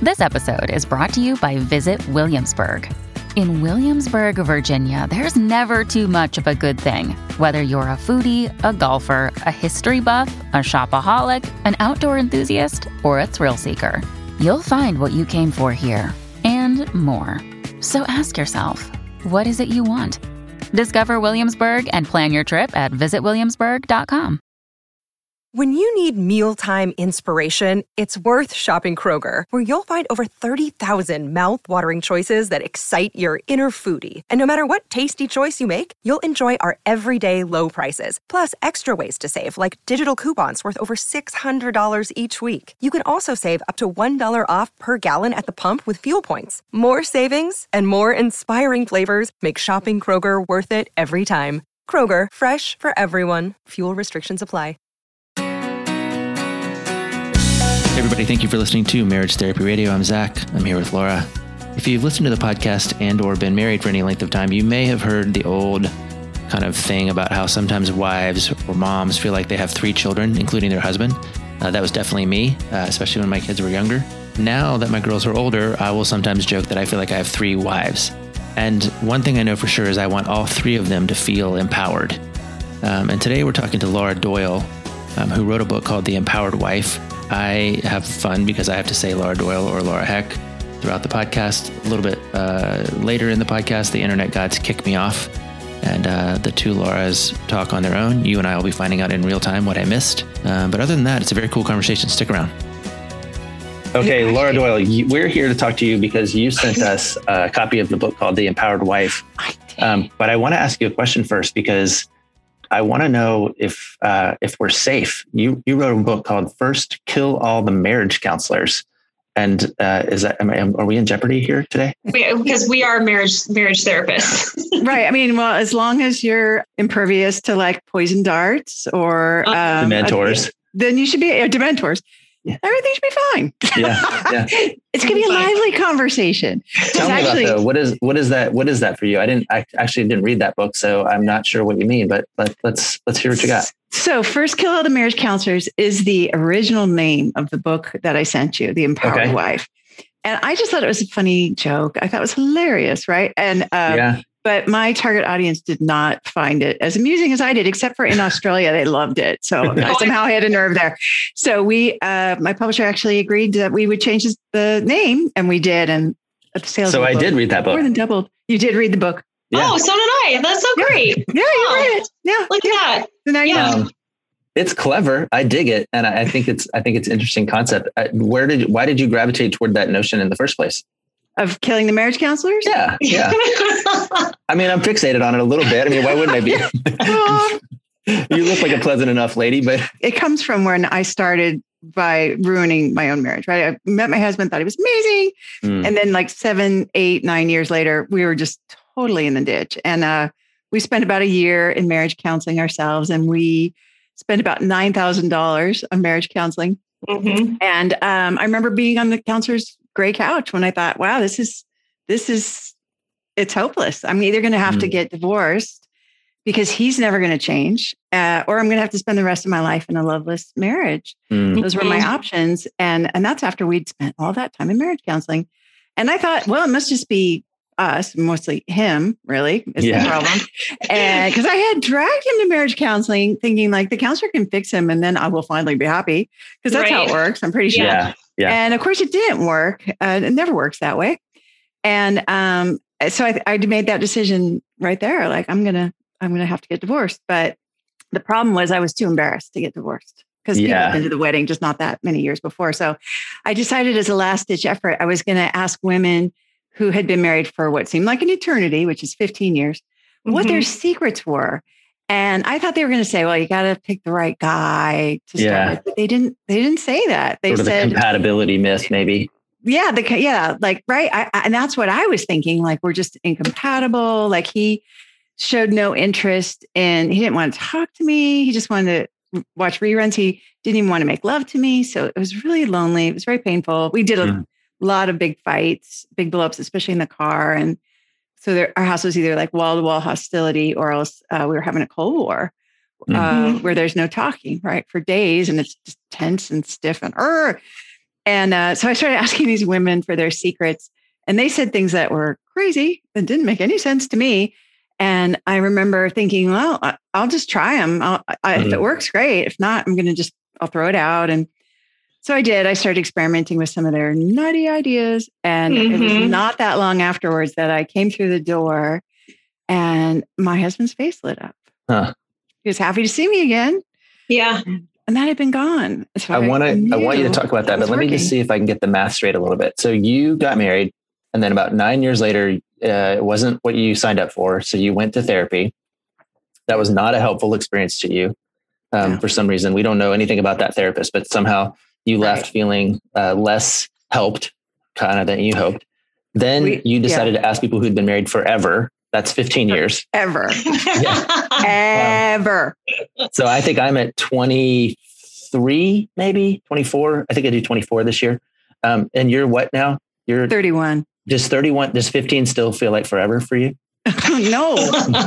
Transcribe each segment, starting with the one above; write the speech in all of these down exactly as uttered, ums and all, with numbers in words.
This episode is brought to you by Visit Williamsburg. In Williamsburg, Virginia, there's never too much of a good thing. Whether you're a foodie, a golfer, a history buff, a shopaholic, an outdoor enthusiast, or a thrill seeker, you'll find what you came for here and more. So ask yourself, what is it you want? Discover Williamsburg and plan your trip at visit williamsburg dot com. When you need mealtime inspiration, it's worth shopping Kroger, where you'll find over thirty thousand mouth-watering choices that excite your inner foodie. And no matter what tasty choice you make, you'll enjoy our everyday low prices, plus extra ways to save, like digital coupons worth over six hundred dollars each week. You can also save up to one dollar off per gallon at the pump with fuel points. More savings and more inspiring flavors make shopping Kroger worth it every time. Kroger, fresh for everyone. Fuel restrictions apply. Hey everybody, thank you for listening to Marriage Therapy Radio. I'm Zach. I'm here with Laura. If you've listened to the podcast and or been married for any length of time, you may have heard the old kind of thing about how sometimes wives or moms feel like they have three children, including their husband. Uh, that was definitely me, uh, especially when my kids were younger. Now that my girls are older, I will sometimes joke that I feel like I have three wives. And one thing I know for sure is I want all three of them to feel empowered. Um, and today we're talking to Laura Doyle, um, who wrote a book called The Empowered Wife. I have fun because I have to say Laura Doyle or Laura Heck throughout the podcast. A little bit uh, later in the podcast, the internet gods kick me off, and uh, the two Lauras talk on their own. You and I will be finding out in real time what I missed. Uh, but other than that, it's a very cool conversation. Stick around. Okay, Laura Doyle, you, we're here to talk to you because you sent us a copy of the book called The Empowered Wife. I did. Um, but I want to ask you a question first, because I want to know if uh, if we're safe. You you wrote a book called First Kill All the Marriage Counselors. And uh, is that, am I, are we in jeopardy here today? We, because we are marriage marriage therapists. Right. I mean, well, as long as you're impervious to like poison darts or um, Dementors. Uh, then you should be, uh, Dementors. Yeah. Everything should be fine. Yeah, yeah. It's going to be a lively conversation. Tell me actually, about that. What is what is that? What is that for you? I didn't. I actually didn't read that book, so I'm not sure what you mean. But let, let's let's hear what you got. So, First Kill All the Marriage Counselors is the original name of the book that I sent you, The Empowered Okay. Wife. And I just thought it was a funny joke. I thought it was hilarious, right? And uh, Yeah. But my target audience did not find it as amusing as I did, except for in Australia, they loved it. So I somehow hit a nerve there. So we, uh, my publisher actually agreed that we would change the name, and we did. And the sales. So of the I book did read that book. More than doubled. You did read the book. Yeah. Oh, so did I. That's so great. Yeah, you Oh, read it. Yeah. Look at that. So now you Yeah. know. Um, it's clever. I dig it, and I, I think it's I think it's an interesting concept. Uh, where did why did you gravitate toward that notion in the first place? Of killing the marriage counselors? Yeah, yeah. I mean, I'm fixated on it a little bit. I mean, why wouldn't I be? Well, You look like a pleasant enough lady, but it comes from when I started by ruining my own marriage, right? I met my husband, thought he was amazing. Mm. And then like seven, eight, nine years later, we were just totally in the ditch. And uh, we spent about a year in marriage counseling ourselves. And we spent about nine thousand dollars on marriage counseling. Mm-hmm. And um, I remember being on the counselor's gray couch when I thought, wow, this is, this is, it's hopeless. I'm either going to have mm. to get divorced because he's never going to change, uh, or I'm going to have to spend the rest of my life in a loveless marriage. Mm. Those were my options. And, and that's after we'd spent all that time in marriage counseling. And I thought, well, it must just be us, mostly him, really, is yeah. the problem. And because I had dragged him to marriage counseling thinking like the counselor can fix him and then I will finally be happy, because that's right. how it works. I'm pretty sure. Yeah. Yeah. And of course it didn't work. Uh, it never works that way. And um, so I, I made that decision right there. Like, I'm going to, I'm going to have to get divorced. But the problem was I was too embarrassed to get divorced because yeah. people had been to the wedding just not that many years before. So I decided as a last ditch effort, I was going to ask women who had been married for what seemed like an eternity, which is fifteen years, mm-hmm. what their secrets were. And I thought they were going to say, well, you got to pick the right guy to start yeah. with. But they didn't, they didn't say that. They sort of said the compatibility myth, maybe. Yeah. The, yeah. Like, right. I, I, and that's what I was thinking. Like, we're just incompatible. Like, he showed no interest in, he didn't want to talk to me. He just wanted to watch reruns. He didn't even want to make love to me. So it was really lonely. It was very painful. We did a mm. lot of big fights, big blow-ups, especially in the car. And so there, our house was either like wall-to-wall hostility or else uh, we were having a Cold War uh, mm-hmm. where there's no talking, right, for days. And it's just tense and stiff and, er. And uh, so I started asking these women for their secrets, and they said things that were crazy that didn't make any sense to me. And I remember thinking, well, I, I'll just try them. I'll, I, mm-hmm. If it works, great. If not, I'm going to just, I'll throw it out. And so I did. I started experimenting with some of their nutty ideas. And mm-hmm. it was not that long afterwards that I came through the door and my husband's face lit up. Huh. He was happy to see me again. Yeah. And, and that had been gone. So I want to, I want you to talk about that, but let working. me just see if I can get the math straight a little bit. So you got married, and then about nine years later, uh, it wasn't what you signed up for. So you went to therapy. That was not a helpful experience to you. Um, no. For some reason, we don't know anything about that therapist, but somehow you left right. feeling uh, less helped kind of than you hoped. Then we, you decided yeah. to ask people who'd been married forever. That's fifteen years. Ever. yeah. Ever. Um, so I think I'm at twenty-three, maybe twenty-four. I think I do twenty-four this year. Um, and you're what now? You're thirty-one. Does thirty-one, does fifteen still feel like forever for you? no.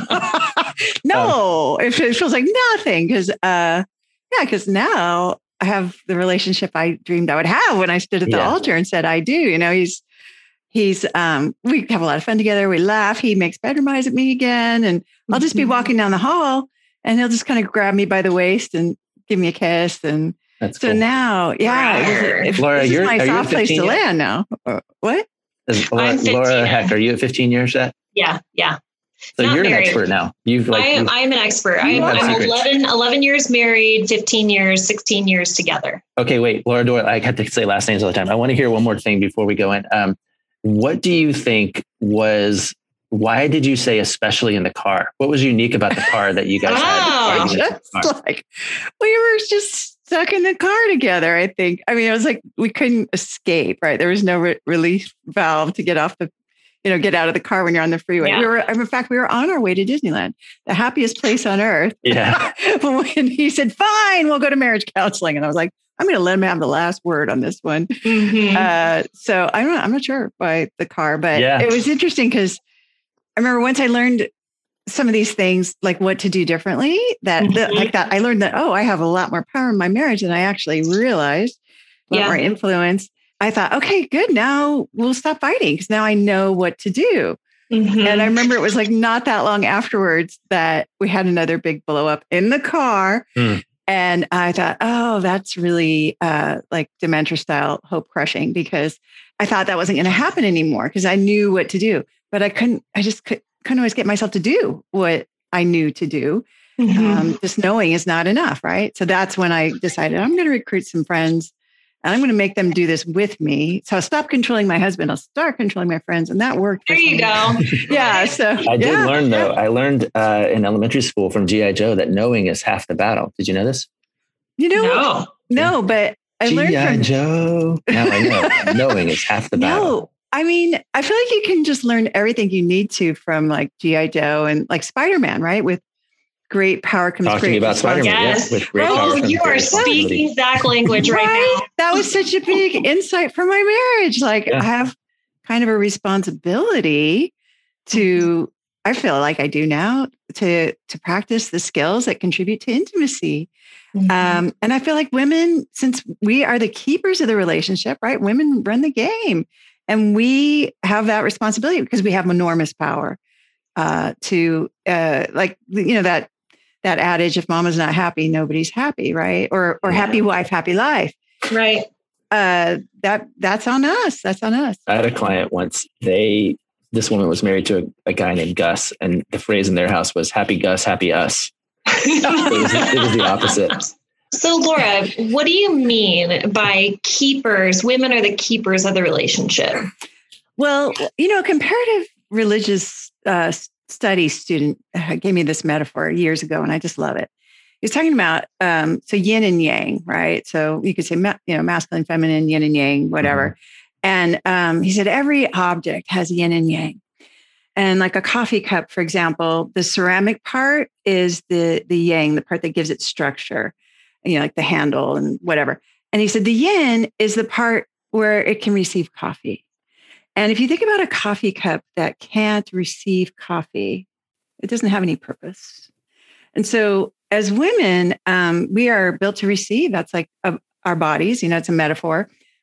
no. Um, it, it feels like nothing. Because, uh, yeah, because now I have the relationship I dreamed I would have when I stood at the yeah. altar and said, I do. You know, he's, he's, um, we have a lot of fun together. We laugh. He makes bedroom eyes at me again. And I'll just be walking down the hall and he'll just kind of grab me by the waist and give me a kiss. And That's so cool. now, yeah, it, it, Laura, this you're, is my soft place to yet? land now. Uh, what? Is, Laura, Laura Heck, are you at fifteen years yet? Yeah, yeah. So Not you're married. an expert now. You've like, I am. you've, I am an expert. I'm, I'm eleven, eleven years married, fifteen years, sixteen years together. Okay, wait, Laura Doyle. I have to say last names all the time. I want to hear one more thing before we go in. Um, what do you think was? Why did you say especially in the car? What was unique about the car that you guys oh, had? Just like we were just stuck in the car together. I think. I mean, it was like we couldn't escape. Right? There was no re- release valve to get off the. You know, get out of the car when you're on the freeway. Yeah. We were, in fact, we were on our way to Disneyland, the happiest place on earth. Yeah. When he said, fine, we'll go to marriage counseling. And I was like, I'm going to let him have the last word on this one. Mm-hmm. Uh, so I'm not, I'm not sure by the car, but yeah. It was interesting because I remember once I learned some of these things, like what to do differently, that, mm-hmm. that like that, I learned that, oh, I have a lot more power in my marriage than I actually realized, a lot yeah. more influence. I thought, okay, good. Now we'll stop fighting because now I know what to do. Mm-hmm. And I remember it was like not that long afterwards that we had another big blow up in the car. Mm. And I thought, oh, that's really uh, like dementia style hope crushing, because I thought that wasn't going to happen anymore because I knew what to do, but I couldn't, I just could, couldn't always get myself to do what I knew to do. Mm-hmm. Um, just knowing is not enough. Right. So that's when I decided I'm going to recruit some friends. And I'm going to make them do this with me. So I'll stop controlling my husband. I'll start controlling my friends. And that worked. There you go. Yeah. So I did yeah, learn, though. yeah. I learned uh, in elementary school from G I Joe that knowing is half the battle. Did you know this? You know, no, no but I learned G I from Joe. Now I know. Knowing is half the battle. No, I mean, I feel like you can just learn everything you need to from like G I Joe and like Spider-Man, right? With great power comes Talking great about Spider-Man, yes. yes. With great oh, power you are speaking Zach language right, right now. That was such a big insight for my marriage. Like yeah. I have kind of a responsibility to, I feel like I do now, to to practice the skills that contribute to intimacy. Mm-hmm. Um, and I feel like women, since we are the keepers of the relationship, right? Women run the game, and we have that responsibility because we have enormous power uh, to, uh, like you know that. That adage, if mama's not happy, nobody's happy, right? Or or yeah. happy wife, happy life. Right. Uh, that that's on us. That's on us. I had a client once. They this woman was married to a, a guy named Gus, and the phrase in their house was "Happy Gus, happy us." it, was, it was the opposite. So, Laura, what do you mean by keepers? Women are the keepers of the relationship. Well, you know, comparative religious uh, study student gave me this metaphor years ago, and I just love it. He's talking about um, so yin and yang, right? So you could say ma- you know masculine, feminine, yin and yang, whatever. Mm-hmm. And um, he said every object has yin and yang. And like a coffee cup, for example, the ceramic part is the the yang, the part that gives it structure, you know, like the handle and whatever. And he said the yin is the part where it can receive coffee. And if you think about a coffee cup that can't receive coffee, it doesn't have any purpose. And so as women, um, we are built to receive. That's like uh, our bodies, you know, it's a metaphor.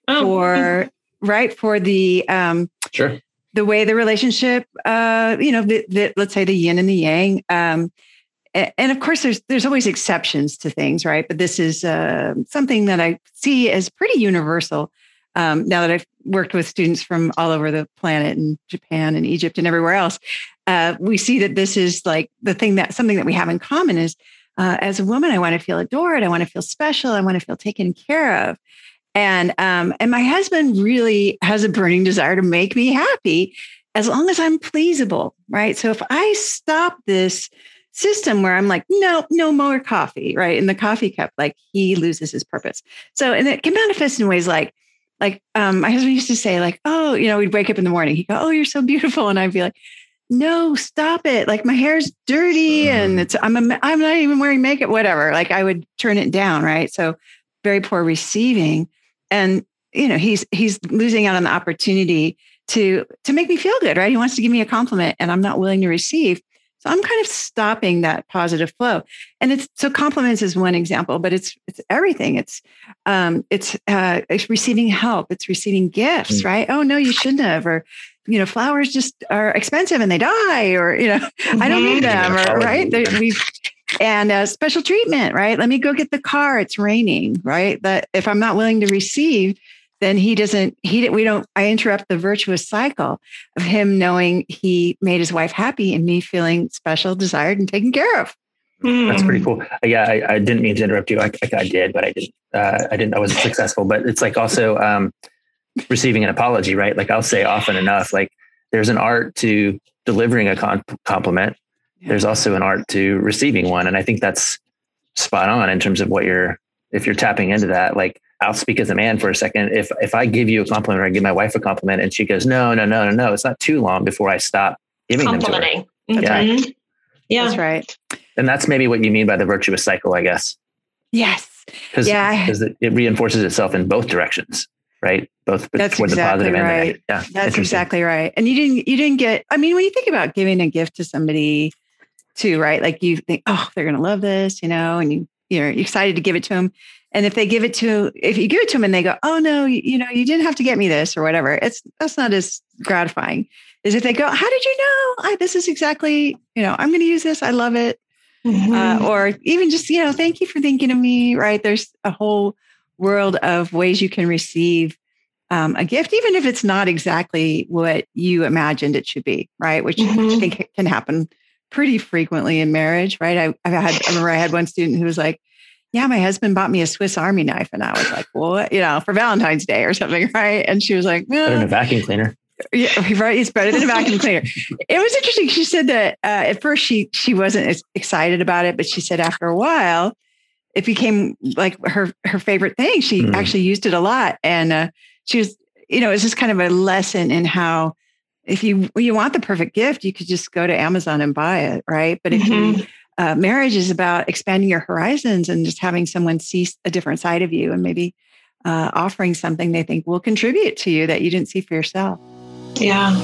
oh. for, right. For the, um, sure. the way the relationship, uh, you know, the, the, let's say the yin and the yang. Um, and, and of course there's, there's always exceptions to things, right? But this is uh, something that I see as pretty universal. Um, now that I've worked with students from all over the planet and Japan and Egypt and everywhere else, uh, we see that this is like the thing that something that we have in common is uh, as a woman, I want to feel adored. I want to feel special. I want to feel taken care of. And um, and my husband really has a burning desire to make me happy as long as I'm pleasable, right? So if I stop this system where I'm like, no, no more coffee, right? In the coffee cup, like he loses his purpose. So, and it can manifest in ways like, like um, my husband used to say like, oh, you know, we'd wake up in the morning. He'd go, oh, you're so beautiful. And I'd be like, no, stop it. Like my hair's dirty and it's, I'm, a, I'm not even wearing makeup, whatever. Like I would turn it down, right? So very poor receiving. And, you know, he's, he's losing out on the opportunity to, to make me feel good, right? He wants to give me a compliment and I'm not willing to receive. So I'm kind of stopping that positive flow. And it's, so compliments is one example, but it's, it's everything. It's, um, it's, uh, it's receiving help. It's receiving gifts, mm. right? Oh no, you shouldn't have, or, you know, flowers just are expensive and they die, or, you know, mm-hmm. I don't need them, or, right? We've, and uh, special treatment, right? Let me go get the car. It's raining, right? That if I'm not willing to receive, then he doesn't, he, we don't, I interrupt the virtuous cycle of him knowing he made his wife happy and me feeling special, desired, and taken care of. That's pretty cool. Yeah. I, I didn't mean to interrupt you. I, I, I did, but I didn't, uh, I didn't, I wasn't successful, but it's like also um, receiving an apology, right? Like I'll say often enough, like there's an art to delivering a con- compliment. There's also an art to receiving one. And I think that's spot on in terms of what you're, if you're tapping into that, like I'll speak as a man for a second. If, if I give you a compliment or I give my wife a compliment and she goes, no, no, no, no, no, it's not too long before I stop giving them to her. That's yeah. right. Yeah. That's right. And that's maybe what you mean by the virtuous cycle, I guess. Yes. Cause, yeah. Because it, it reinforces itself in both directions, right? Both that's toward exactly the positive right. and the yeah. That's exactly right. And you didn't, you didn't get, I mean, when you think about giving a gift to somebody too, right? Like you think, oh, they're going to love this, you know, and you, you're excited to give it to them. And if they give it to, if you give it to them and they go, oh no, you, you know, you didn't have to get me this or whatever, it's, that's not as gratifying as if they go, how did you know? I, this is exactly, you know, I'm going to use this. I love it. Mm-hmm. Uh, or even just, you know, thank you for thinking of me, right? There's a whole world of ways you can receive um, a gift, even if it's not exactly what you imagined it should be, right? Which mm-hmm. I think can happen pretty frequently in marriage, right? I, I had, I remember I had one student who was like, yeah, my husband bought me a Swiss Army knife. And I was like, what, you know, for Valentine's Day or something, right? And she was like, eh. Better than a vacuum cleaner. Yeah, right. It's better than a vacuum cleaner. It was interesting. She said that uh, at first she she wasn't as excited about it, but she said after a while, it became like her her favorite thing. She mm. actually used it a lot. And uh, she was, you know, it's just kind of a lesson in how if you you want the perfect gift, you could just go to Amazon and buy it, right? But if mm-hmm. you Uh, marriage is about expanding your horizons and just having someone see a different side of you and maybe uh, offering something they think will contribute to you that you didn't see for yourself. Yeah.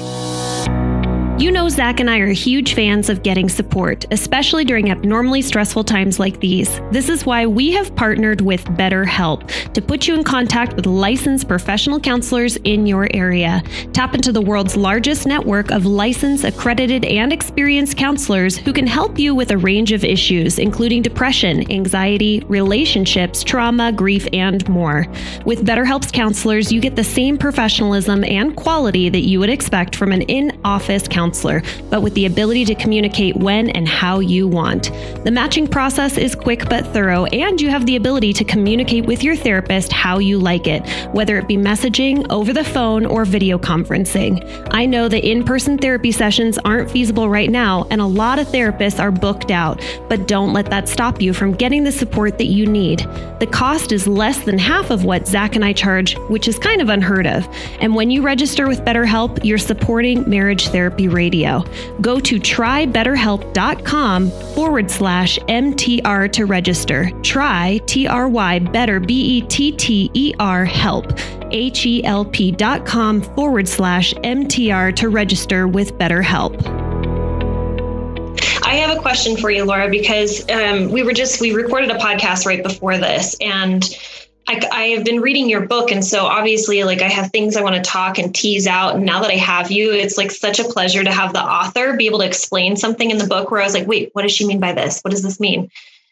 You know, Zach and I are huge fans of getting support, especially during abnormally stressful times like these. This is why we have partnered with BetterHelp to put you in contact with licensed professional counselors in your area. Tap into the world's largest network of licensed, accredited, and experienced counselors who can help you with a range of issues, including depression, anxiety, relationships, trauma, grief, and more. With BetterHelp's counselors, you get the same professionalism and quality that you would expect from an in-office counselor. But with the ability to communicate when and how you want. The matching process is quick but thorough, and you have the ability to communicate with your therapist how you like it, whether it be messaging, over the phone, or video conferencing. I know that in-person therapy sessions aren't feasible right now, and a lot of therapists are booked out, but don't let that stop you from getting the support that you need. The cost is less than half of what Zach and I charge, which is kind of unheard of. And when you register with BetterHelp, you're supporting Marriage Therapy Radio. Go to trybetterhelp.com forward slash MTR to register. Try T R Y better B E T T E R help. H-E-L-P dot com forward slash MTR to register with BetterHelp. I have a question for you, Laura, because um, we were just, we recorded a podcast right before this, and I, I have been reading your book. And so obviously, like, I have things I want to talk and tease out. And now that I have you, it's like such a pleasure to have the author be able to explain something in the book where I was like, wait, what does she mean by this? What does this mean?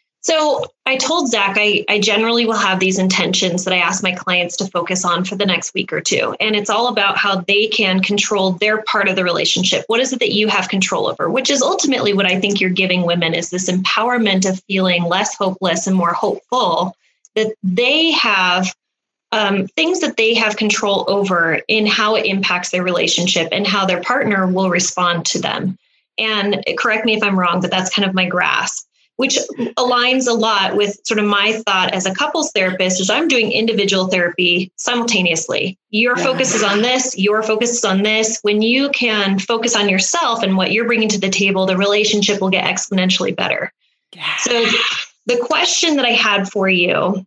So I told Zach, I, I generally will have these intentions that I ask my clients to focus on for the next week or two. And it's all about how they can control their part of the relationship. What is it that you have control over? Which is ultimately what I think you're giving women, is this empowerment of feeling less hopeless and more hopeful, that they have um, things that they have control over in how it impacts their relationship and how their partner will respond to them. And correct me if I'm wrong, but that's kind of my grasp, which aligns a lot with sort of my thought as a couples therapist, is I'm doing individual therapy simultaneously. Your yeah. focus is on this, your focus is on this. When you can focus on yourself and what you're bringing to the table, the relationship will get exponentially better. Yeah. So the question that I had for you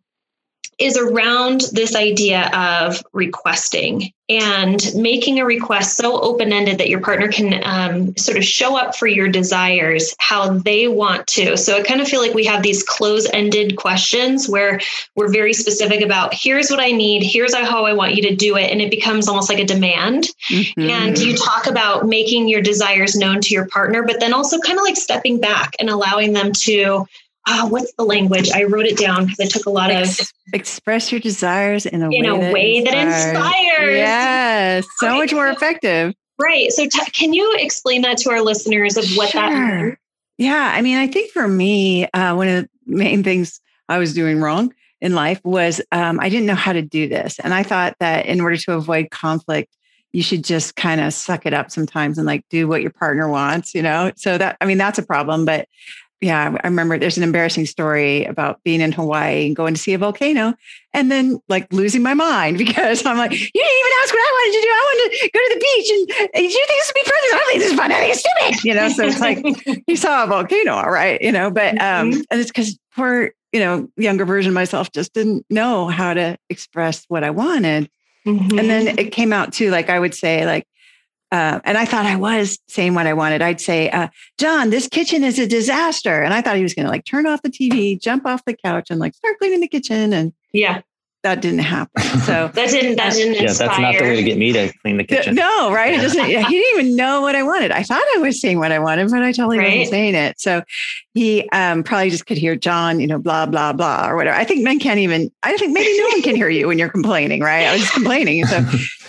is around this idea of requesting and making a request so open-ended that your partner can um, sort of show up for your desires how they want to. So I kind of feel like we have these close-ended questions where we're very specific about, here's what I need, here's how I want you to do it. And it becomes almost like a demand. Mm-hmm. And you talk about making your desires known to your partner, but then also kind of like stepping back and allowing them to Oh, what's the language? I wrote it down because I took a lot of express your desires in a in way, a that, way inspires. that inspires. Yes, so okay. much more effective. Right. So, t- can you explain that to our listeners of what sure. that means? Yeah, I mean, I think for me, uh, one of the main things I was doing wrong in life was um, I didn't know how to do this, and I thought that in order to avoid conflict, you should just kind of suck it up sometimes and like do what your partner wants. You know, so that I mean, that's a problem, but. Yeah, I remember there's an embarrassing story about being in Hawaii and going to see a volcano and then like losing my mind because I'm like, you didn't even ask what I wanted to do. I wanted to go to the beach and you think this would be fun? I don't think this is fun. I think it's stupid. You know, so it's like, you saw a volcano, all right, you know, but, um, and it's because poor, you know, younger version of myself just didn't know how to express what I wanted. Mm-hmm. And then it came out too, like I would say like, Uh, and I thought I was saying what I wanted. I'd say, uh, John, this kitchen is a disaster. And I thought he was going to like turn off the T V, jump off the couch and like start cleaning the kitchen. And yeah, that didn't happen. So that didn't, that didn't yeah, inspire. That's not the way to get me to clean the kitchen. No, right. It doesn't, he didn't even know what I wanted. I thought I was saying what I wanted, but I totally right. wasn't saying it. So he um, probably just could hear John, you know, blah, blah, blah, or whatever. I think men can't even, I think maybe no one can hear you when you're complaining, right? I was just complaining. So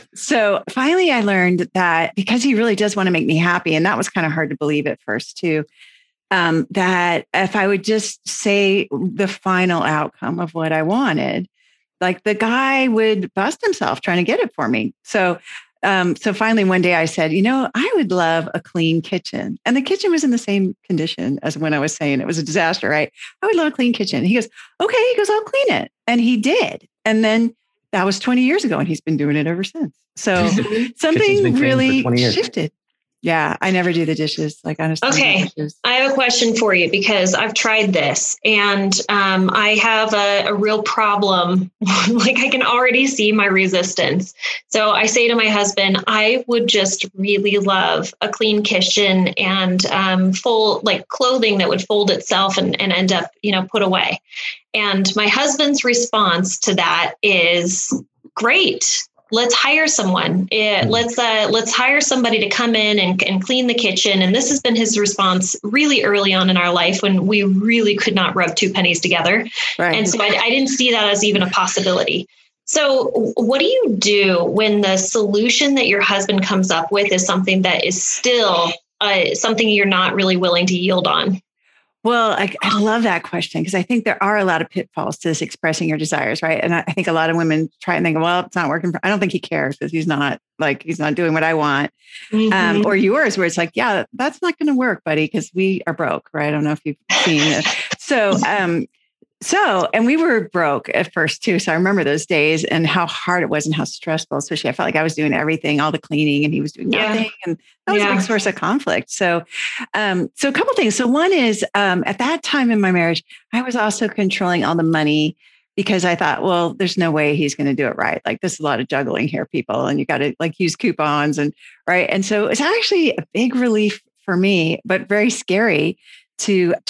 So finally, I learned that because he really does want to make me happy, and that was kind of hard to believe at first too, um, that if I would just say the final outcome of what I wanted, like the guy would bust himself trying to get it for me. So, um, so finally one day I said, you know, I would love a clean kitchen. And the kitchen was in the same condition as when I was saying it was a disaster, right? I would love a clean kitchen. He goes, okay, he goes, I'll clean it. And he did. And then that was twenty years ago and he's been doing it ever since. So something really shifted. Yeah, I never do the dishes. Like honestly. Okay, I have a question for you because I've tried this and um, I have a, a real problem. Like I can already see my resistance. So I say to my husband, I would just really love a clean kitchen and um, full like clothing that would fold itself and, and end up, you know, put away. And my husband's response to that is great. Let's hire someone. It, let's uh, let's hire somebody to come in and, and clean the kitchen. And this has been his response really early on in our life when we really could not rub two pennies together. Right. And so I, I didn't see that as even a possibility. So what do you do when the solution that your husband comes up with is something that is still uh, something you're not really willing to yield on? Well, I, I love that question because I think there are a lot of pitfalls to this expressing your desires, right? And I, I think a lot of women try and think, well, it's not working. For, I don't think he cares because he's not like, he's not doing what I want. Mm-hmm. Um, or yours where it's like, yeah, that's not going to work, buddy, because we are broke, right? I don't know if you've seen it. So, um, so, and we were broke at first too. So I remember those days and how hard it was and how stressful, especially I felt like I was doing everything, all the cleaning and he was doing nothing. Yeah. And that was yeah. a big source of conflict. So, um, so a couple things. So one is, um, at that time in my marriage, I was also controlling all the money because I thought, well, there's no way he's going to do it right. Like there's a lot of juggling here, people, and you got to like use coupons and right. And so it's actually a big relief for me, but very scary to just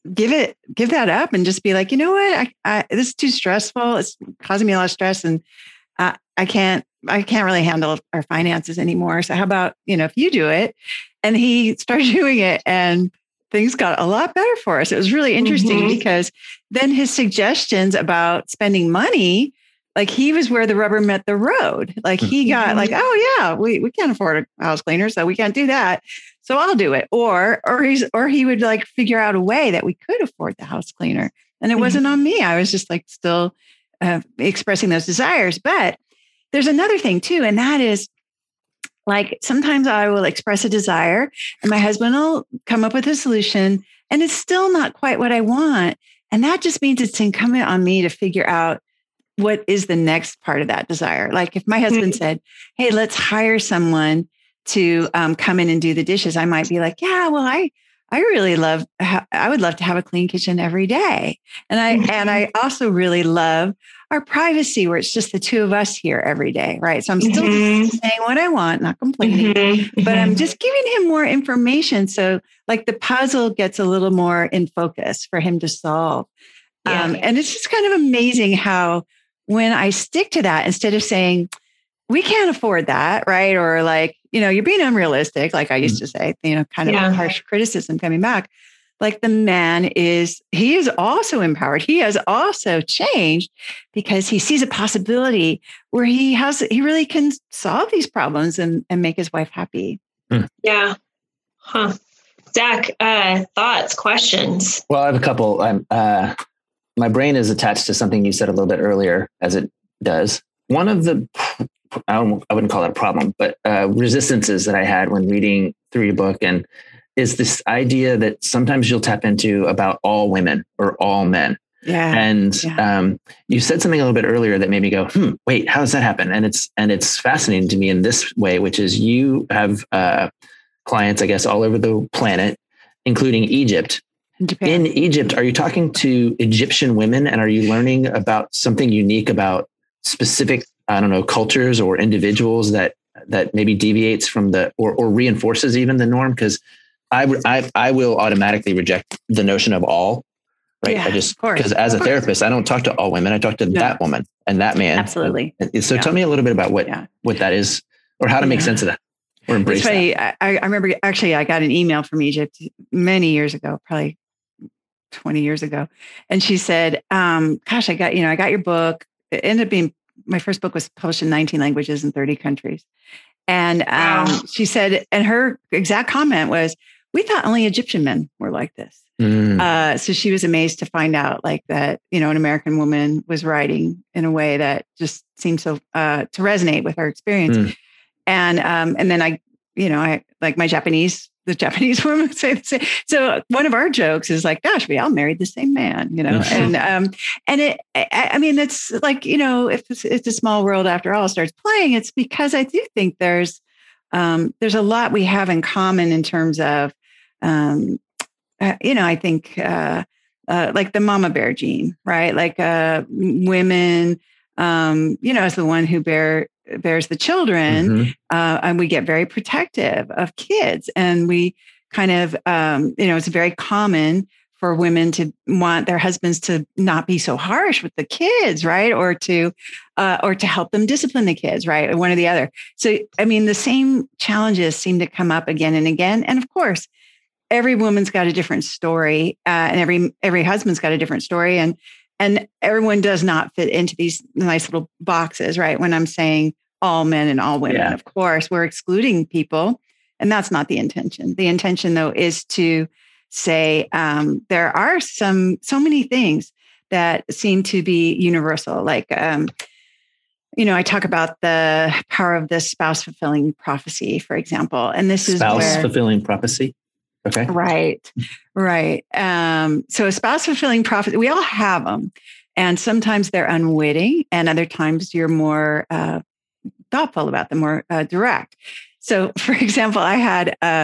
give it, give that up and just be like, you know what, I, I, this is too stressful. It's causing me a lot of stress, and uh, I can't, I can't really handle our finances anymore. So how about, you know, if you do it? And he started doing it, and things got a lot better for us. It was really interesting mm-hmm. because then his suggestions about spending money, like he was where the rubber met the road. Like he got mm-hmm. like, oh yeah, we, we can't afford a house cleaner, so we can't do that. So I'll do it. Or, or he's, or he would like figure out a way that we could afford the house cleaner. And it mm-hmm. wasn't on me. I was just like still uh, expressing those desires. But there's another thing too. And that is, like sometimes I will express a desire and my husband will come up with a solution, and it's still not quite what I want. And that just means it's incumbent on me to figure out what is the next part of that desire. Like if my husband mm-hmm. said, hey, let's hire someone to um, come in and do the dishes, I might be like, yeah, well, I, I really love, I would love to have a clean kitchen every day. And I, mm-hmm. and I also really love our privacy where it's just the two of us here every day. Right. So I'm still mm-hmm. saying what I want, not complaining, mm-hmm. but I'm just giving him more information. So like the puzzle gets a little more in focus for him to solve. Yeah. Um, and it's just kind of amazing how when I stick to that, instead of saying, we can't afford that, right? Or like, you know, you're being unrealistic, like I used to say, you know, kind of yeah. harsh criticism coming back. Like the man is, he is also empowered. He has also changed because he sees a possibility where he has, he really can solve these problems and, and make his wife happy. Mm. Yeah. Huh. Zach, uh, thoughts, questions? Well, I have a couple. I'm, uh, my brain is attached to something you said a little bit earlier, as it does. One of the, I, don't, I wouldn't call it a problem, but uh, resistances that I had when reading through your book and is this idea that sometimes you'll tap into about all women or all men. Yeah. And yeah. Um, you said something a little bit earlier that made me go, hmm, wait, how does that happen? And it's, and it's fascinating to me in this way, which is you have uh, clients, I guess, all over the planet, including Egypt. In Egypt, are you talking to Egyptian women and are you learning about something unique about specific, I don't know, cultures or individuals that, that maybe deviates from the, or, or reinforces even the norm? Because I, I, I will automatically reject the notion of all, right? Yeah, I just, because as a therapist, I don't talk to all women. I talk to no. that woman and that man. Absolutely. So yeah. tell me a little bit about what, yeah. what that is or how to make yeah. sense of that or embrace it's funny. that. I, I remember actually I got an email from Egypt many years ago, probably twenty years ago. And she said, um, gosh, I got, you know, I got your book. It ended up being, my first book was published in nineteen languages in thirty countries. And um, wow. she said, and her exact comment was, we thought only Egyptian men were like this. Mm. Uh, so she was amazed to find out like that, you know, an American woman was writing in a way that just seemed so uh, to resonate with her experience. Mm. And, um, and then I, you know, I like my Japanese, the Japanese woman would say the same. So one of our jokes is like, gosh, we all married the same man, you know? Mm-hmm. And, um, and it, I, I mean, it's like, you know, if it's, it's a small world after all starts playing, it's because I do think there's, um, there's a lot we have in common in terms of, um, uh, you know, I think, uh, uh, like the mama bear gene, right? Like, uh, women, um, you know, as the one who bear, bears the children, mm-hmm. uh, and we get very protective of kids. And we kind of, um, you know, it's very common for women to want their husbands to not be so harsh with the kids, right? Or to, uh, or to help them discipline the kids, right? One or the other. So, I mean, the same challenges seem to come up again and again. And of course, every woman's got a different story, uh, and every every husband's got a different story, and and everyone does not fit into these nice little boxes, right? When I'm saying all men and all women, yeah. of course, we're excluding people, and that's not the intention. The intention, though, is to say um, there are some so many things that seem to be universal, like. Um, You know, I talk about the power of the spouse fulfilling prophecy, for example, and this spouse is spouse fulfilling prophecy. Okay. Right. Right. Um, so a spouse fulfilling prophecy, we all have them. And sometimes they're unwitting and other times you're more uh, thoughtful about them, more uh, direct. So for example, I had uh,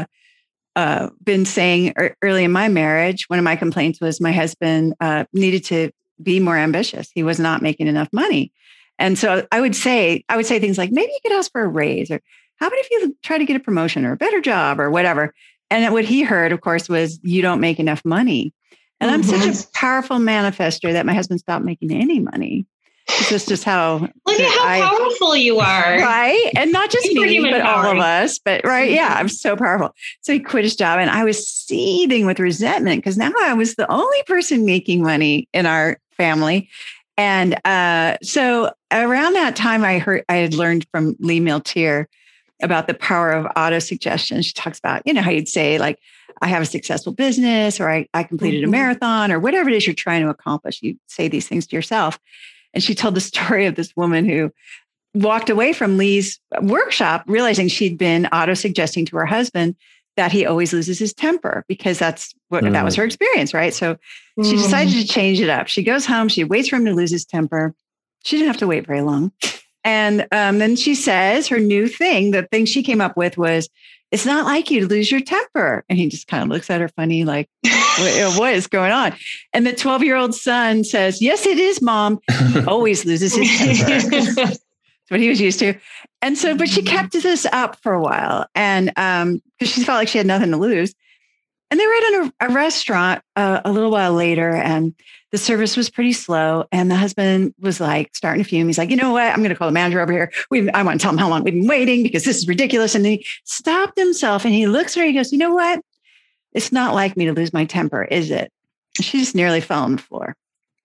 uh, been saying early in my marriage, one of my complaints was my husband uh, needed to be more ambitious. He was not making enough money. And so I would say, I would say things like, maybe you could ask for a raise, or how about if you try to get a promotion or a better job or whatever. And what he heard, of course, was you don't make enough money. And mm-hmm. I'm such a powerful manifester that my husband stopped making any money. It's just, just how look at how I, powerful you are. Right. And not just me, but power. all of us. But right. Yeah. I'm so powerful. So he quit his job and I was seething with resentment because now I was the only person making money in our family. And uh, so around that time, I heard, I had learned from Lee Miltier about the power of auto-suggestion. She talks about, you know, how you'd say like, I have a successful business or I, I completed mm-hmm. a marathon or whatever it is you're trying to accomplish. You say these things to yourself. And she told the story of this woman who walked away from Lee's workshop, realizing she'd been auto-suggesting to her husband that he always loses his temper because that's what mm. that was her experience, right? So mm. she decided to change it up. She goes home, she waits for him to lose his temper. She didn't have to wait very long. And um, then she says her new thing, the thing she came up with was, it's not like you to lose your temper. And he just kind of looks at her funny, like, what, what is going on? And the twelve-year-old son says, yes, it is, Mom. He always loses his temper. That's what he was used to. And so, but she kept this up for a while. And um, because she felt like she had nothing to lose. And they were at a, a restaurant uh, a little while later, and the service was pretty slow. And the husband was like starting to fume. He's like, you know what? I'm going to call the manager over here. We, I want to tell him how long we've been waiting because this is ridiculous. And he stopped himself and he looks at her. He goes, you know what? It's not like me to lose my temper, is it? She just nearly fell on the floor.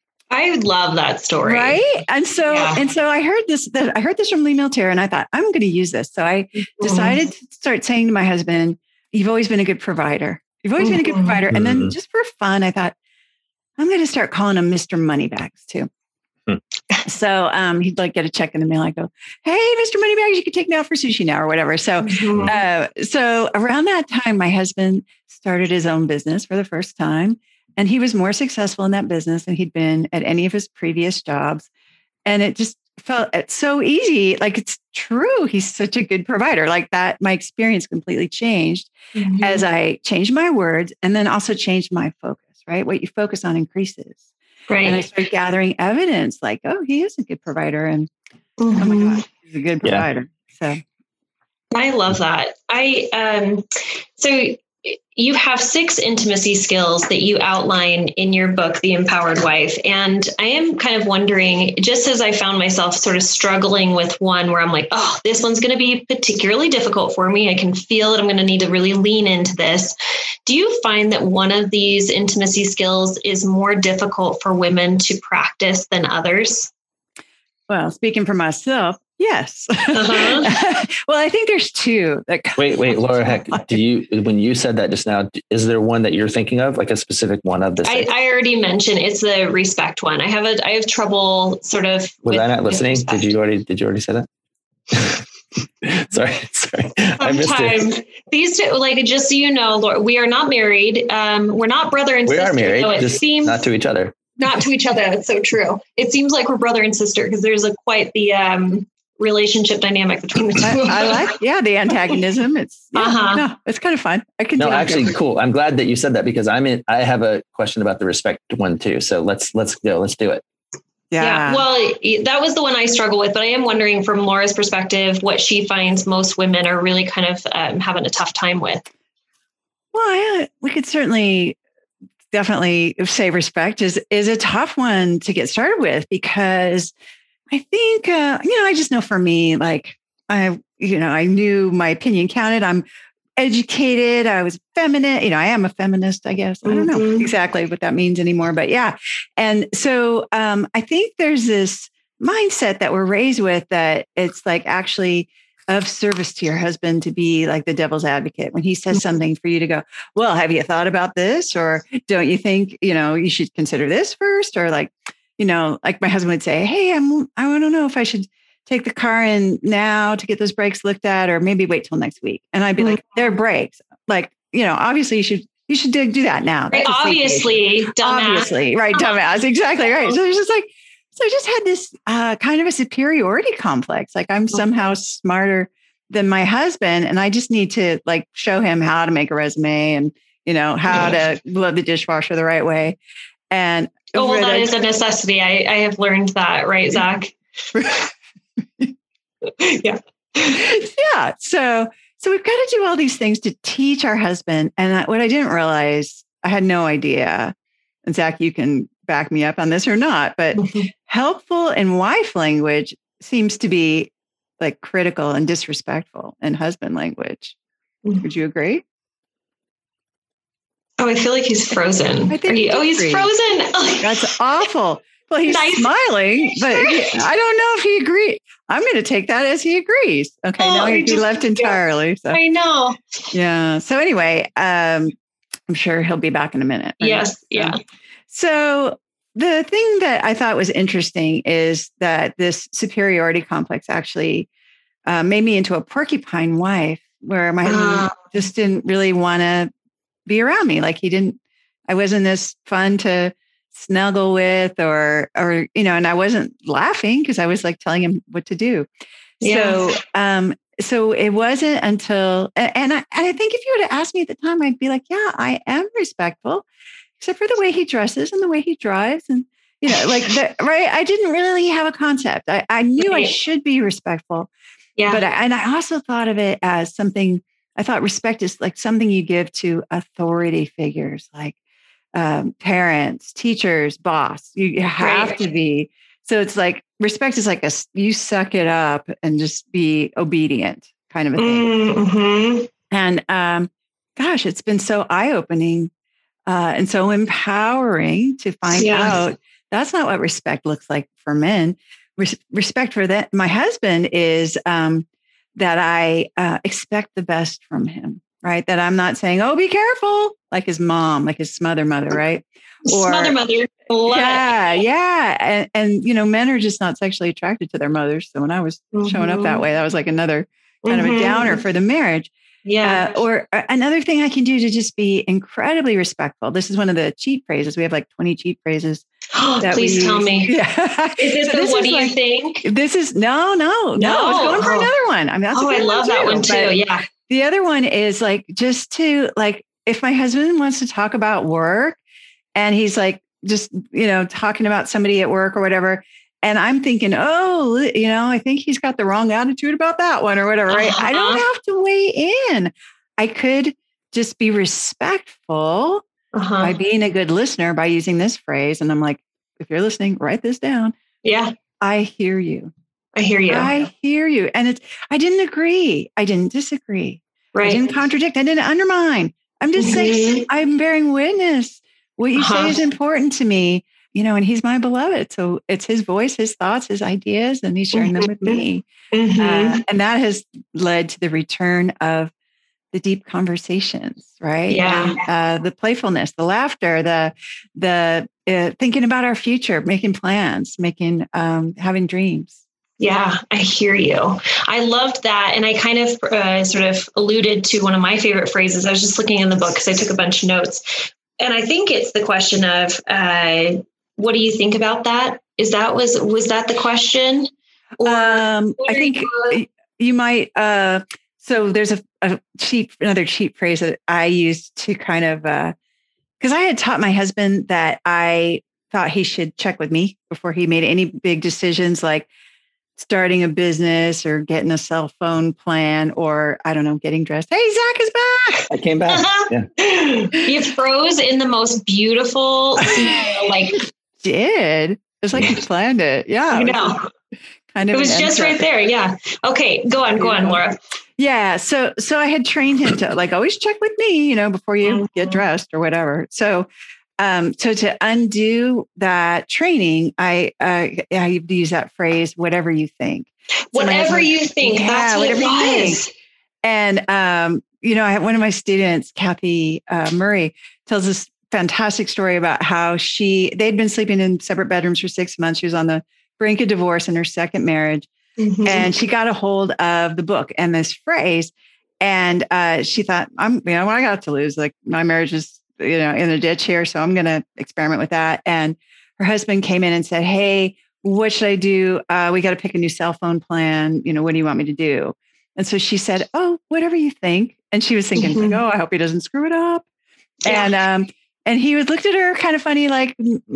I love that story. Right. And so, yeah. and so I heard this, that I heard this from Lee Miltier and I thought, I'm going to use this. So I mm-hmm. decided to start saying to my husband, you've always been a good provider. You've always mm-hmm. been a good provider. And then just for fun, I thought, I'm going to start calling him Mister Moneybags too. Hmm. So um, he'd like get a check in the mail. I go, hey, Mister Moneybags, you can take me out for sushi now or whatever. So, mm-hmm. uh, so around that time, my husband started his own business for the first time. And he was more successful in that business than he'd been at any of his previous jobs. And it just felt it's so easy. Like, it's true. He's such a good provider. Like that, my experience completely changed mm-hmm. as I changed my words and then also changed my focus, right? What you focus on increases. Right. And I started gathering evidence like, oh, he is a good provider. And mm-hmm. oh my gosh, he's a good provider. Yeah. So I love that. I, um, so you have six intimacy skills that you outline in your book, The Empowered Wife. And I am kind of wondering, just as I found myself sort of struggling with one where I'm like, oh, this one's going to be particularly difficult for me. I can feel it. I'm going to need to really lean into this. Do you find that one of these intimacy skills is more difficult for women to practice than others? Well, speaking for myself, yes. Uh-huh. Well, I think there's two. That wait, wait, Laura, heck, do you, when you said that just now, is there one that you're thinking of, like a specific one of this? I, I already mentioned it's the respect one. I have a, I have trouble sort of. Was with, I not listening? Did you already, did you already say that? sorry, sorry. I missed it. These two, like, just so you know, Laura, we are not married. Um, we're not brother and we sister. We are married, so it just seems, not to each other. Not to each other. That's so true. It seems like we're brother and sister because there's a quite the um, relationship dynamic between the two. I, I like, yeah, the antagonism. It's yeah, uh-huh. no, it's kind of fun. I can. No, actually, good. Cool. I'm glad that you said that because I'm in. I have a question about the respect one too. So let's let's go. Let's do it. Yeah. yeah. Well, that was the one I struggle with, but I am wondering from Laura's perspective what she finds most women are really kind of um, having a tough time with. Well, I, we could certainly. Definitely say respect is, is a tough one to get started with because I think, uh, you know, I just know for me, like I, you know, I knew my opinion counted. I'm educated. I was feminine. You know, I am a feminist, I guess. I don't know mm-hmm. exactly what that means anymore, but yeah. And so um, I think there's this mindset that we're raised with that it's like actually of service to your husband to be like the devil's advocate when he says something for you to go, well, have you thought about this? Or don't you think, you know, you should consider this first? Or like, you know, like my husband would say, hey, I'm, I don't know if I should take the car in now to get those brakes looked at, or maybe wait till next week. And I'd be like, they're brakes. Like, you know, obviously you should, you should do that now. Right, obviously, dumbass. Obviously, right, dumbass. Exactly, right. So there's just like, So I just had this uh, kind of a superiority complex. Like I'm somehow smarter than my husband. And I just need to like show him how to make a resume and, you know, how to load the dishwasher the right way. And oh, well, that I, is a necessity. I, I have learned that, right, Zach? yeah. Yeah. So, so we've got to do all these things to teach our husband. And I, what I didn't realize, I had no idea, and Zach, you can back me up on this or not, but mm-hmm. helpful in wife language seems to be like critical and disrespectful in husband language. Mm-hmm. Would you agree? Oh, I feel like he's frozen. I think you, oh, he's frozen. Oh. That's awful. Well, he's nice. Smiling, but he, I don't know if he agrees. I'm going to take that as he agrees. Okay, oh, now he just, left entirely. So. I know. Yeah. So anyway, um, I'm sure he'll be back in a minute. Right? Yes. So, yeah. So the thing that I thought was interesting is that this superiority complex actually uh, made me into a porcupine wife, where my husband uh. just didn't really want to be around me. Like he didn't. I wasn't as fun to snuggle with, or, or, you know, and I wasn't laughing because I was like telling him what to do. Yeah. So, um, so it wasn't until, and, and I, and I think if you would have asked me at the time, I'd be like, yeah, I am respectful, except for the way he dresses and the way he drives. And, you know, like, the, right. I didn't really have a concept. I, I knew right. I should be respectful. Yeah. But I, and I also thought of it as something, I thought respect is like something you give to authority figures, like, Um, parents, teachers, boss. You have right. to be. So it's like respect is like a you suck it up and just be obedient kind of a thing. Mm-hmm. And um, gosh, it's been so eye-opening uh, and so empowering to find yes. out that's not what respect looks like for men. Res- respect for that. My husband is um, that I uh, expect the best from him. Right. That I'm not saying, oh, be careful, like his mom, like his smother mother. Right. Or smother mother. Love yeah. it. Yeah. And, and, you know, men are just not sexually attracted to their mothers. So when I was mm-hmm. showing up that way, that was like another kind mm-hmm. of a downer for the marriage. Yeah. Uh, or uh, another thing I can do to just be incredibly respectful. This is one of the cheat phrases. We have like twenty cheat phrases. Please tell me. Yeah. Is it so the what do like, you think? This is no, no, no. no. I was going for oh. another one. I mean, that's oh, I love that one too. But, yeah. The other one is like, just to like, if my husband wants to talk about work and he's like, just, you know, talking about somebody at work or whatever. And I'm thinking, oh, you know, I think he's got the wrong attitude about that one or whatever. Right. Uh-huh. I don't have to weigh in. I could just be respectful uh-huh. by being a good listener, by using this phrase. And I'm like, if you're listening, write this down. Yeah. I hear you. I hear you. I hear you. And it's, I didn't agree. I didn't disagree. Right. I didn't contradict. I didn't undermine. I'm just mm-hmm. saying, I'm bearing witness. What you uh-huh. say is important to me, you know, and he's my beloved. So it's his voice, his thoughts, his ideas, and he's sharing mm-hmm. them with me. Mm-hmm. Uh, and that has led to the return of the deep conversations, right? Yeah. And, uh, the playfulness, the laughter, the, the uh, thinking about our future, making plans, making, um, having dreams. Yeah, I hear you. I loved that. And I kind of uh, sort of alluded to one of my favorite phrases. I was just looking in the book because I took a bunch of notes. And I think it's the question of, uh, what do you think about that? Is that was, was that the question? Or um, I think you, you might, uh, so there's a, a cheap, another cheap phrase that I used to kind of, uh, because I had taught my husband that I thought he should check with me before he made any big decisions, like starting a business or getting a cell phone plan or, I don't know, getting dressed. Hey, Zach is back. I came back. Yeah. You froze in the most beautiful, like. Did. It's like you planned it. Yeah. I know. Kind of. It was just right there. Yeah. Okay. Go on. Go on, Laura. Yeah. So, so I had trained him to like, always check with me, you know, before you mm-hmm. get dressed or whatever. So, Um, so to undo that training, I, uh, I use that phrase, whatever you think. So whatever husband, you think. Yeah, that's what whatever it was. You think. And, um, you know, I have one of my students, Kathy uh, Murray, tells this fantastic story about how she, they'd been sleeping in separate bedrooms for six months. She was on the brink of divorce in her second marriage. Mm-hmm. And she got a hold of the book and this phrase. And uh, she thought, I'm, you know, what I got to lose, like my marriage is, you know, in a ditch here. So I'm going to experiment with that. And her husband came in and said, hey, what should I do? Uh, we got to pick a new cell phone plan. You know, what do you want me to do? And so she said, oh, whatever you think. And she was thinking, mm-hmm. like, oh, I hope he doesn't screw it up. Yeah. And, um, and he was looked at her kind of funny, like,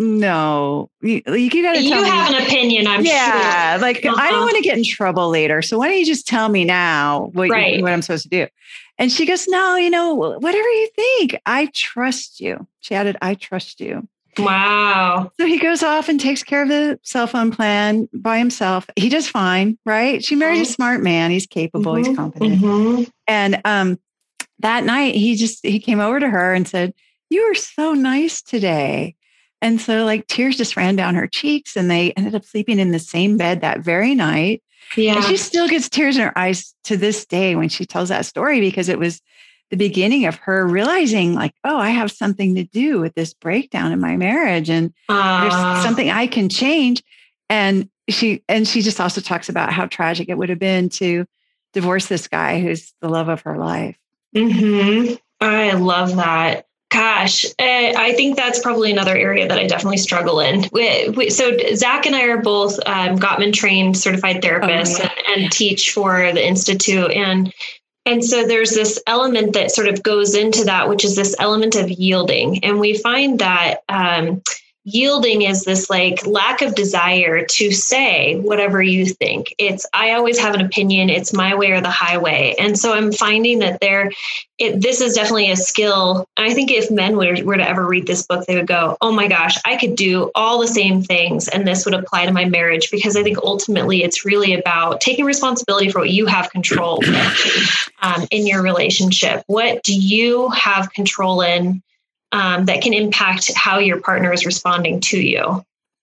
no, you, you got to you tell me. You have an opinion, I'm yeah, sure. Yeah, like, uh-huh. I don't want to get in trouble later. So why don't you just tell me now what, right. you, what I'm supposed to do? And she goes, no, you know, whatever you think, I trust you. She added, I trust you. Wow. So he goes off and takes care of the cell phone plan by himself. He does fine, right? She married mm-hmm. a smart man. He's capable. Mm-hmm. He's competent. Mm-hmm. And um, that night, he just, he came over to her and said, "You were so nice today." And so like tears just ran down her cheeks, and they ended up sleeping in the same bed that very night. Yeah. And she still gets tears in her eyes to this day when she tells that story, because it was the beginning of her realizing like, oh, I have something to do with this breakdown in my marriage, and uh. there's something I can change. And she, and she just also talks about how tragic it would have been to divorce this guy who's the love of her life. Mm-hmm. I love that. Gosh, I think that's probably another area that I definitely struggle in. We, we, so Zach and I are both um, Gottman trained certified therapists oh, yeah. and, and teach for the Institute. And And so there's this element that sort of goes into that, which is this element of yielding. And we find that um, yielding is this like lack of desire to say whatever you think. It's, I always have an opinion. It's my way or the highway. And so I'm finding that there, it, this is definitely a skill. I think if men were, were to ever read this book, they would go, oh my gosh, I could do all the same things, and this would apply to my marriage. Because I think ultimately it's really about taking responsibility for what you have control with, um, in your relationship. What do you have control in um, that can impact how your partner is responding to you?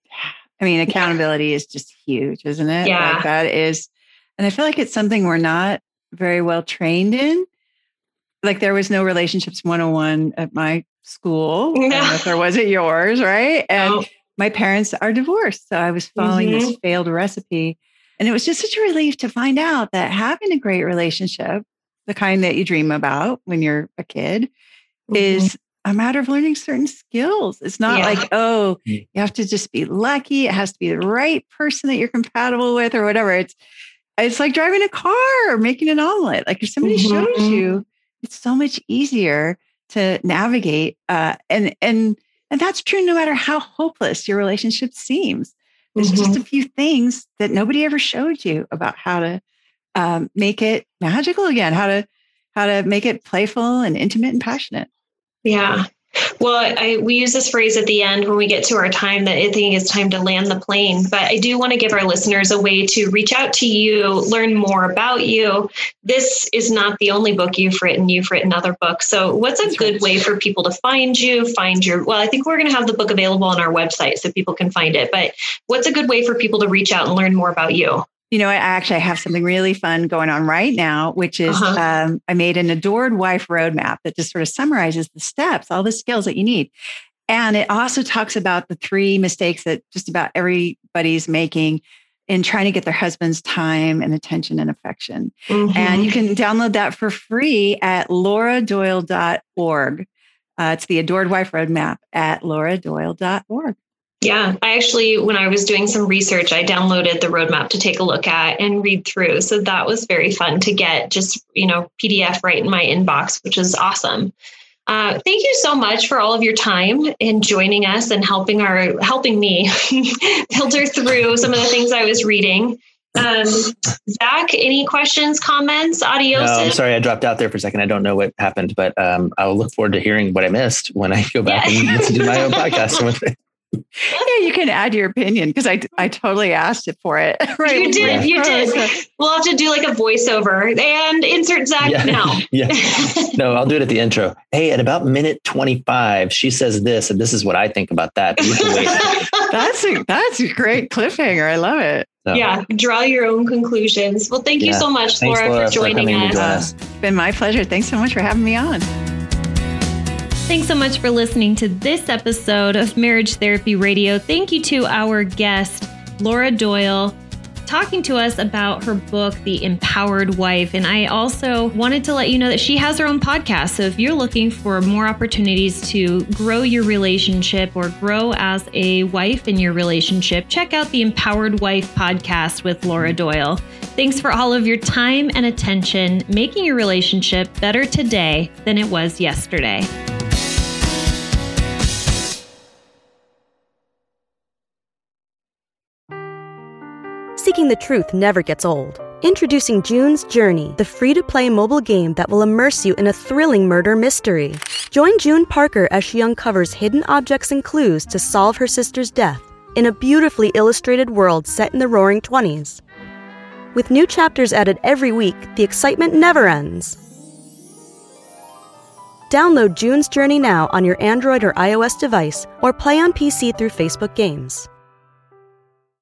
I mean, accountability yeah. is just huge, isn't it? Yeah. Like that is, and I feel like it's something we're not very well trained in. Like there was no relationships one oh one at my school. No. I don't know if there was at yours, right? And no. my parents are divorced. So I was following mm-hmm. this failed recipe. And it was just such a relief to find out that having a great relationship, the kind that you dream about when you're a kid, mm-hmm. is a matter of learning certain skills. It's not yeah. like, oh, you have to just be lucky. It has to be the right person that you're compatible with or whatever. It's it's like driving a car or making an omelet. Like if somebody mm-hmm. shows you, it's so much easier to navigate. Uh, and and and that's true no matter how hopeless your relationship seems. There's mm-hmm. just a few things that nobody ever showed you about how to um, make it magical again, how to how to make it playful and intimate and passionate. Yeah. Well, I, we use this phrase at the end when we get to our time that I think it's time to land the plane. But I do want to give our listeners a way to reach out to you, learn more about you. This is not the only book you've written. You've written other books. So what's a good way for people to find you, find your, well, I think we're going to have the book available on our website so people can find it. But what's a good way for people to reach out and learn more about you? You know, I actually have something really fun going on right now, which is uh-huh. um, I made an Adored Wife roadmap that just sort of summarizes the steps, all the skills that you need. And it also talks about the three mistakes that just about everybody's making in trying to get their husband's time and attention and affection. Mm-hmm. And you can download that for free at laura doyle dot org. Uh, it's the Adored Wife roadmap at laura doyle dot org. Yeah, I actually, when I was doing some research, I downloaded the roadmap to take a look at and read through. So that was very fun to get just, you know, P D F right in my inbox, which is awesome. Uh, thank you so much for all of your time in joining us and helping our helping me filter through some of the things I was reading. Um, Zach, any questions, comments, adios? No, I'm sorry, I dropped out there for a second. I don't know what happened, but um, I'll look forward to hearing what I missed when I go back yeah. and listen to my own podcast. Yeah, you can add your opinion because I, I totally asked it for it. Right. You did. Yeah. You did. We'll have to do like a voiceover and insert Zach yeah. now. yeah. No, I'll do it at the intro. Hey, at about minute twenty-five, she says this, and this is what I think about that. You can wait. That's a, that's a great cliffhanger. I love it. So. Yeah. Draw your own conclusions. Well, thank you yeah. so much, Thanks, Laura, Laura, for joining for us. To join us. It's been my pleasure. Thanks so much for having me on. Thanks so much for listening to this episode of Marriage Therapy Radio. Thank you to our guest, Laura Doyle, talking to us about her book, The Empowered Wife. And I also wanted to let you know that she has her own podcast. So if you're looking for more opportunities to grow your relationship or grow as a wife in your relationship, check out the Empowered Wife podcast with Laura Doyle. Thanks for all of your time and attention, making your relationship better today than it was yesterday. Seeking the truth never gets old. Introducing June's Journey, the free-to-play mobile game that will immerse you in a thrilling murder mystery. Join June Parker as she uncovers hidden objects and clues to solve her sister's death in a beautifully illustrated world set in the Roaring Twenties. With new chapters added every week, the excitement never ends. Download June's Journey now on your Android or iOS device, or play on P C through Facebook Games.